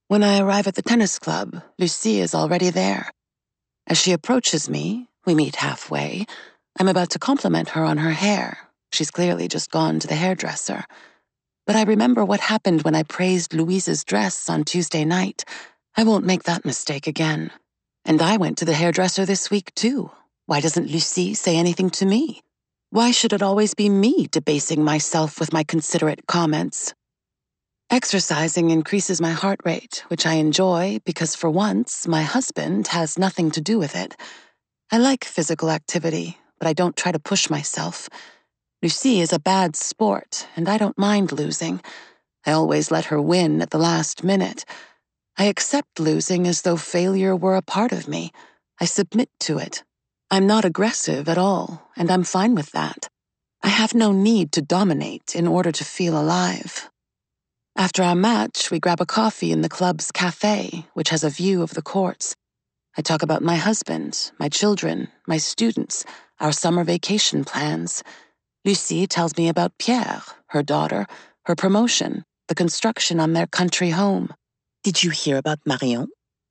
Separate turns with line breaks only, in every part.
When I arrive at the tennis club, Lucie is already there. As she approaches me, we meet halfway. I'm about to compliment her on her hair. She's clearly just gone to the hairdresser. But I remember what happened when I praised Louise's dress on Tuesday night. I won't make that mistake again. And I went to the hairdresser this week, too. Why doesn't Lucie say anything to me? Why should it always be me debasing myself with my considerate comments? Exercising increases my heart rate, which I enjoy because for once, my husband has nothing to do with it. I like physical activity, but I don't try to push myself. Lucie is a bad sport, and I don't mind losing. I always let her win at the last minute. I accept losing as though failure were a part of me. I submit to it. I'm not aggressive at all, and I'm fine with that. I have no need to dominate in order to feel alive. After our match, we grab a coffee in the club's cafe, which has a view of the courts. I talk about my husband, my children, my students, our summer vacation plans. Lucie tells me about Pierre, her daughter, her promotion, the construction on their country home.
Did you hear about Marion?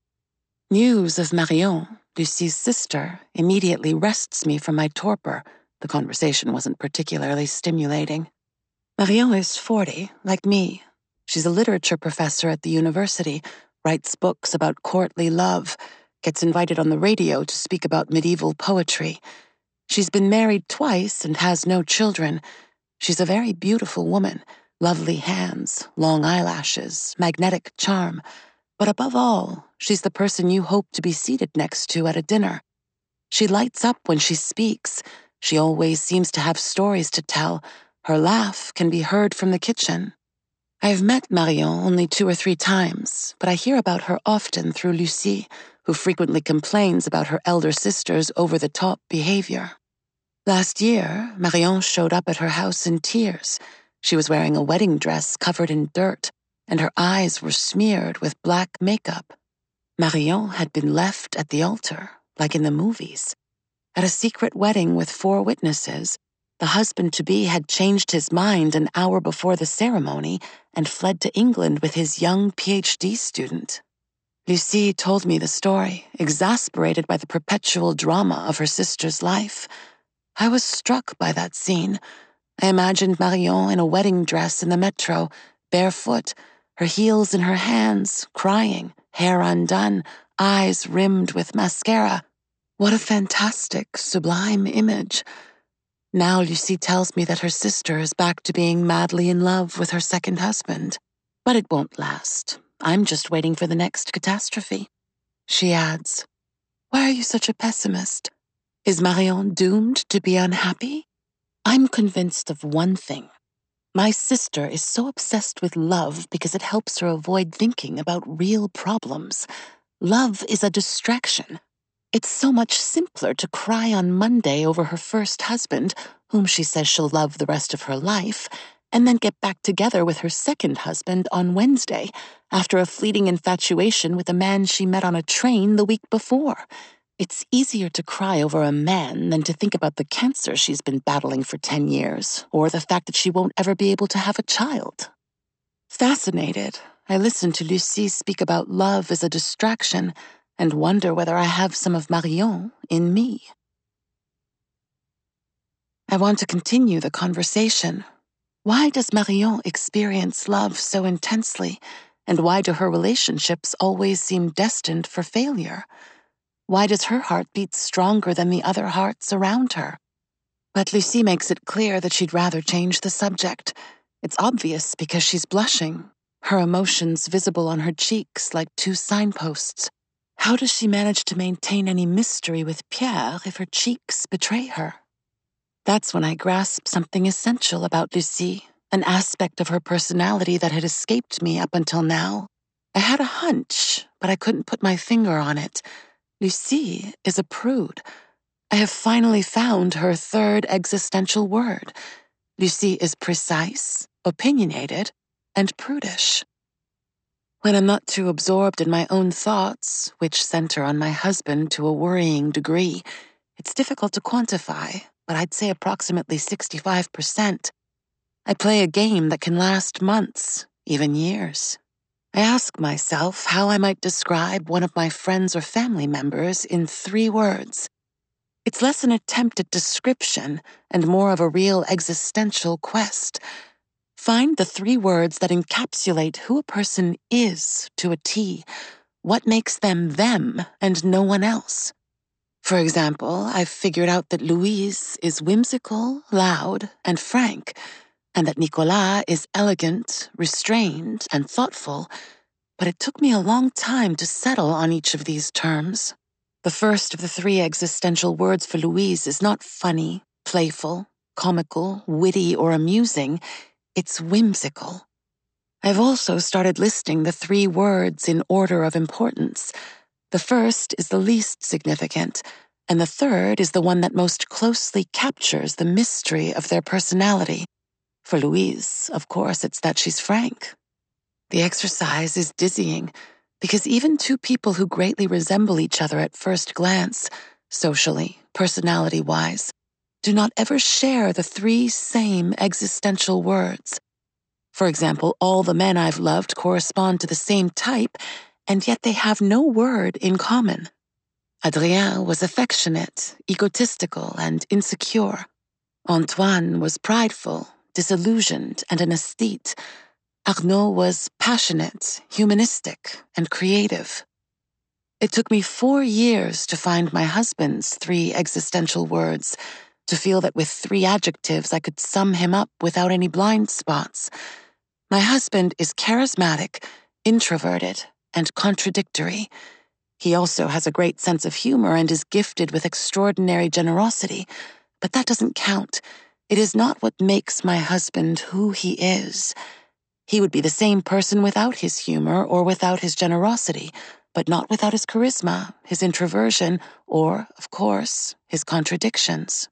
News of Marion, Lucie's sister, immediately wrests me from my torpor. The conversation wasn't particularly stimulating. Marion is 40, like me. She's a literature professor at the university, writes books about courtly love, gets invited on the radio to speak about medieval poetry. She's been married twice and has no children. She's a very beautiful woman, lovely hands, long eyelashes, magnetic charm. But above all, she's the person you hope to be seated next to at a dinner. She lights up when she speaks. She always seems to have stories to tell. Her laugh can be heard from the kitchen. I've met Marion only 2 or 3 times, but I hear about her often through Lucie, who frequently complains about her elder sister's over-the-top behavior. Last year, Marion showed up at her house in tears. She was wearing a wedding dress covered in dirt, and her eyes were smeared with black makeup. Marion had been left at the altar, like in the movies. At a secret wedding with 4 witnesses, the husband-to-be had changed his mind an hour before the ceremony and fled to England with his young PhD student. Lucie told me the story, exasperated by the perpetual drama of her sister's life. I was struck by that scene. I imagined Marion in a wedding dress in the metro, barefoot, her heels in her hands, crying, hair undone, eyes rimmed with mascara. What a fantastic, sublime image. Now Lucie tells me that her sister is back to being madly in love with her second husband. But it won't last. I'm just waiting for the next catastrophe. She adds, "Why are you such a pessimist? Is Marion doomed to be unhappy?" I'm convinced of one thing. My sister is so obsessed with love because it helps her avoid thinking about real problems. Love is a distraction. It's so much simpler to cry on Monday over her first husband, whom she says she'll love the rest of her life, and then get back together with her second husband on Wednesday after a fleeting infatuation with a man she met on a train the week before. It's easier to cry over a man than to think about the cancer she's been battling for 10 years, or the fact that she won't ever be able to have a child. Fascinated, I listen to Lucie speak about love as a distraction and wonder whether I have some of Marion in me. I want to continue the conversation. Why does Marion experience love so intensely, and why do her relationships always seem destined for failure? Why does her heart beat stronger than the other hearts around her? But Lucie makes it clear that she'd rather change the subject. It's obvious because she's blushing, her emotions visible on her cheeks like 2 signposts. How does she manage to maintain any mystery with Pierre if her cheeks betray her? That's when I grasp something essential about Lucie, an aspect of her personality that had escaped me up until now. I had a hunch, but I couldn't put my finger on it. Lucie is a prude. I have finally found her 3rd existential word. Lucie is precise, opinionated, and prudish. When I'm not too absorbed in my own thoughts, which center on my husband to a worrying degree, it's difficult to quantify, but I'd say approximately 65%. I play a game that can last months, even years. I ask myself how I might describe one of my friends or family members in 3 words. It's less an attempt at description and more of a real existential quest. Find the 3 words that encapsulate who a person is to a T, what makes them them and no one else. For example, I've figured out that Louise is whimsical, loud, and frank, and that Nicolas is elegant, restrained, and thoughtful, but it took me a long time to settle on each of these terms. The first of the 3 existential words for Louise is not funny, playful, comical, witty, or amusing. It's whimsical. I've also started listing the 3 words in order of importance. The first is the least significant, and the third is the one that most closely captures the mystery of their personality. For Louise, of course, it's that she's frank. The exercise is dizzying, because even 2 people who greatly resemble each other at first glance, socially, personality-wise, do not ever share the 3 same existential words. For example, all the men I've loved correspond to the same type, and yet they have no word in common. Adrien was affectionate, egotistical, and insecure. Antoine was prideful, disillusioned, and an aesthete. Arnaud was passionate, humanistic, and creative. It took me 4 years to find my husband's 3 existential words, to feel that with 3 adjectives I could sum him up without any blind spots. My husband is charismatic, introverted, and contradictory. He also has a great sense of humor and is gifted with extraordinary generosity, but that doesn't count. It is not what makes my husband who he is. He would be the same person without his humor or without his generosity, but not without his charisma, his introversion, or, of course, his contradictions.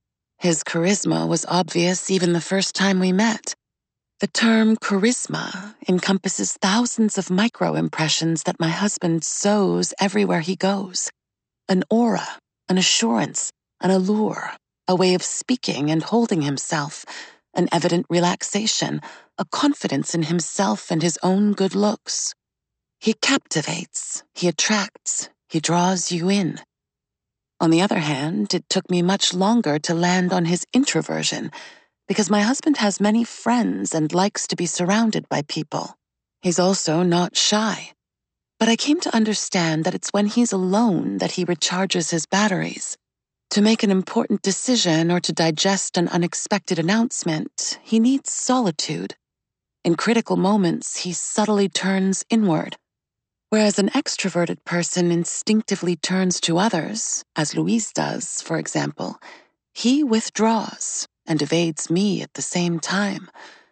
His charisma was obvious even the first time we met. The term charisma encompasses thousands of micro-impressions that my husband sows everywhere he goes. An aura, an assurance, an allure, a way of speaking and holding himself, an evident relaxation, a confidence in himself and his own good looks. He captivates, he attracts, he draws you in. On the other hand, it took me much longer to land on his introversion, because my husband has many friends and likes to be surrounded by people. He's also not shy. But I came to understand that it's when he's alone that he recharges his batteries. To make an important decision or to digest an unexpected announcement, he needs solitude. In critical moments, he subtly turns inward. Whereas an extroverted person instinctively turns to others, as Louise does, for example, he withdraws and evades me at the same time.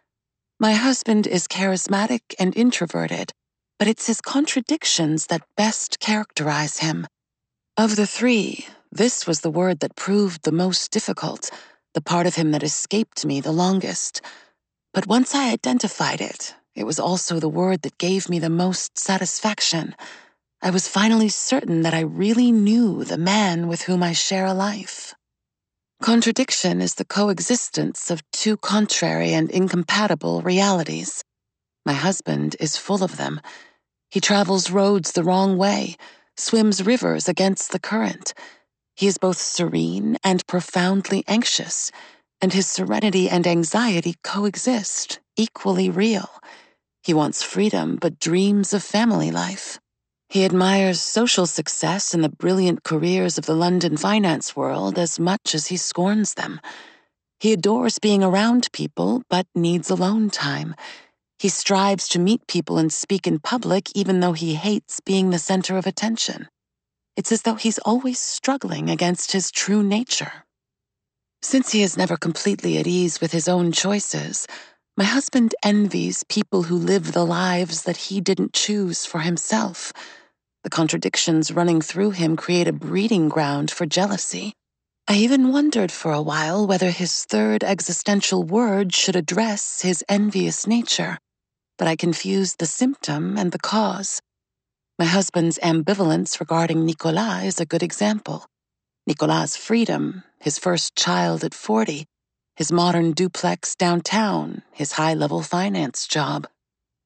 My husband is charismatic and introverted, but it's his contradictions that best characterize him. Of the 3, this was the word that proved the most difficult, the part of him that escaped me the longest. But once I identified it, it was also the word that gave me the most satisfaction. I was finally certain that I really knew the man with whom I share a life. Contradiction is the coexistence of 2 contrary and incompatible realities. My husband is full of them. He travels roads the wrong way, swims rivers against the current. He is both serene and profoundly anxious, and his serenity and anxiety coexist, equally real. He wants freedom but dreams of family life. He admires social success and the brilliant careers of the London finance world as much as he scorns them. He adores being around people but needs alone time. He strives to meet people and speak in public even though he hates being the center of attention. It's as though he's always struggling against his true nature. Since he is never completely at ease with his own choices, my husband envies people who live the lives that he didn't choose for himself. The contradictions running through him create a breeding ground for jealousy. I even wondered for a while whether his 3rd existential word should address his envious nature, but I confused the symptom and the cause. My husband's ambivalence regarding Nicolas is a good example. Nicolas' freedom, his first child at 40, his modern duplex downtown, his high-level finance job.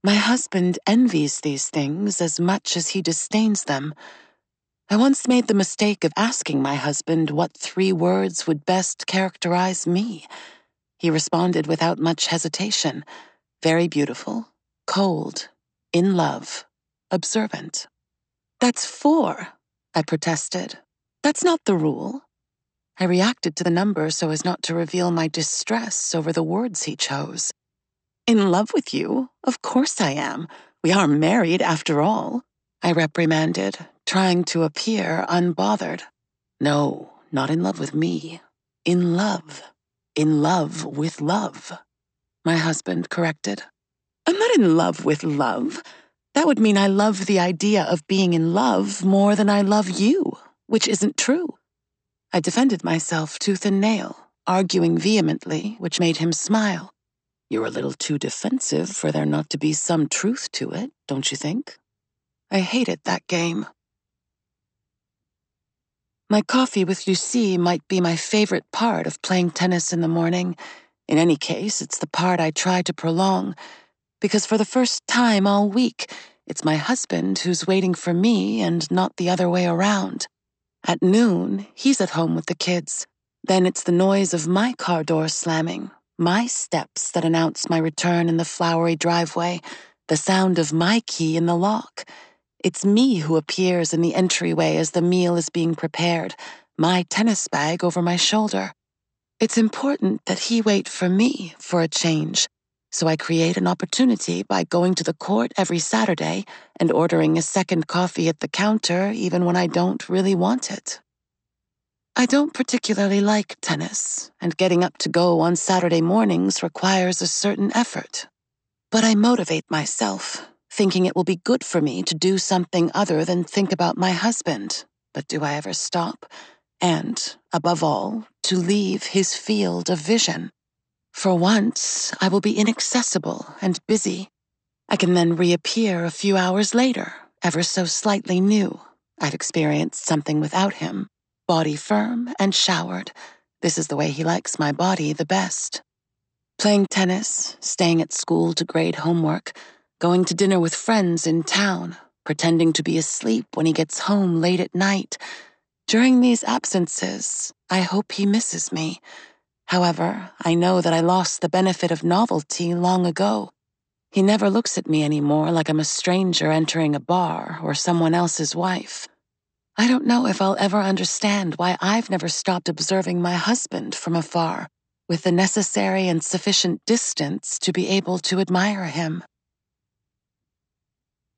My husband envies these things as much as he disdains them. I once made the mistake of asking my husband what 3 words would best characterize me. He responded without much hesitation: very beautiful, cold, in love, observant. That's 4, I protested. That's not the rule. I reacted to the number so as not to reveal my distress over the words he chose. In love with you? Of course I am. We are married after all, I reprimanded, trying to appear unbothered. No, not in love with me. In love. In love with love, my husband corrected. I'm not in love with love. That would mean I love the idea of being in love more than I love you, which isn't true. I defended myself tooth and nail, arguing vehemently, which made him smile. You're a little too defensive for there not to be some truth to it, don't you think? I hated that game. My coffee with Lucie might be my favorite part of playing tennis in the morning. In any case, it's the part I try to prolong, because for the first time all week, it's my husband who's waiting for me and not the other way around. At noon, he's at home with the kids. Then it's the noise of my car door slamming, my steps that announce my return in the flowery driveway, the sound of my key in the lock. It's me who appears in the entryway as the meal is being prepared, my tennis bag over my shoulder. It's important that he wait for me for a change, so I create an opportunity by going to the court every Saturday and ordering a second coffee at the counter even when I don't really want it. I don't particularly like tennis, and getting up to go on Saturday mornings requires a certain effort. But I motivate myself, thinking it will be good for me to do something other than think about my husband. But do I ever stop? And, above all, to leave his field of vision. For once, I will be inaccessible and busy. I can then reappear a few hours later, ever so slightly new. I've experienced something without him. Body firm and showered. This is the way he likes my body the best. Playing tennis, staying at school to grade homework, going to dinner with friends in town, pretending to be asleep when he gets home late at night. During these absences, I hope he misses me. However, I know that I lost the benefit of novelty long ago. He never looks at me anymore like I'm a stranger entering a bar or someone else's wife. I don't know if I'll ever understand why I've never stopped observing my husband from afar, with the necessary and sufficient distance to be able to admire him.